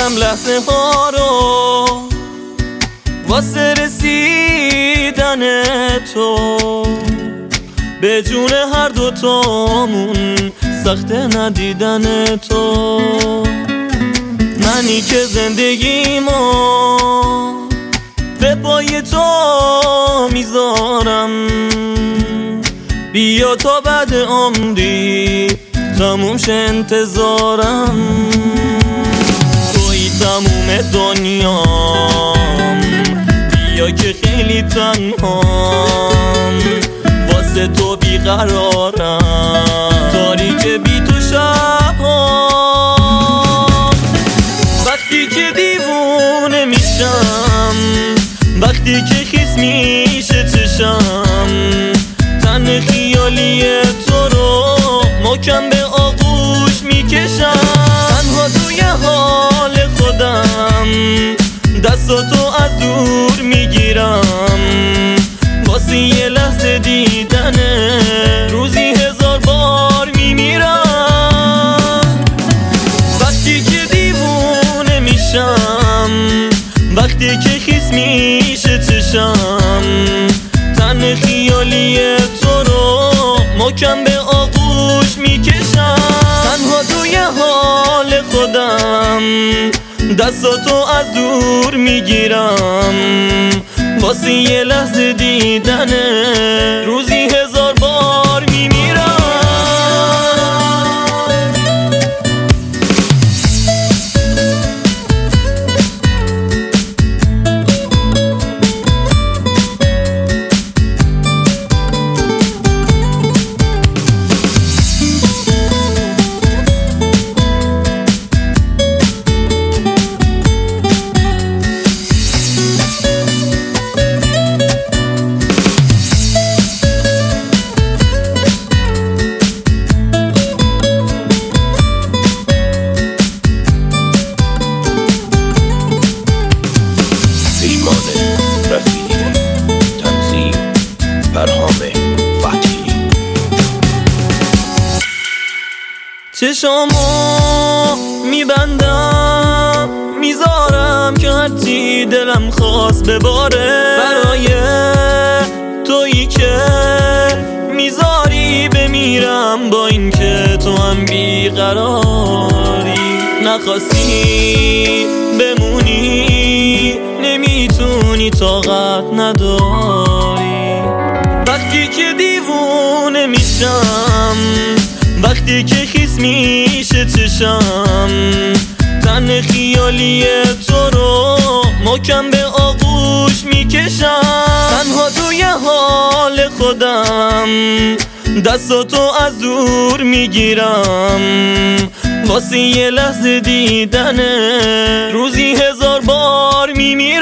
میگذرونم لحظه ها رو واسه رسیدن تو، به جون هر دوتامون سخته ندیدن تو. منی که زندگیمو به پای تو میذارم، بیا تا بعد عمری تموم شه انتظارم. توی تموم دنیام، بیا که خیلی تنهام، واسه تو بیقرارم، تاریک بی تو شبام. وقتی که دیوونه میشم، وقتی که خیس میشه چشم، تن خیالی تو رو محکم به آغوش میکشم. تنها توی حال خودم دستاتو از دور میگیرم، واسه یه لحظه دیدنه روزی 1000 بار میمیرم. وقتی که دیوونه میشم، وقتی که خیس میشه چشم، تن خیالی تو رو محکم به آغوش میکشم. تنها توی حال خودم دستاتو از دور میگیرم، واسه یه لحظه دیدنه روزی 1000 بار میمیرم. چشامو میبندم، میذارم که هرچی دلم خواست بباره، برای تویی که میذاری بمیرم، با این که تو هم بیقراری. نخواستی بمونی، نمیتونی، طاقت نداری. وقتی که دیوونه میشم، وقتی که خیس میشه چشم، تن خیالی تو رو محکم به آغوش میکشم. تنها توی حال خودم دستاتو از دور میگیرم، واسه یه لحظه دیدنه روزی 1000 بار میمیرم.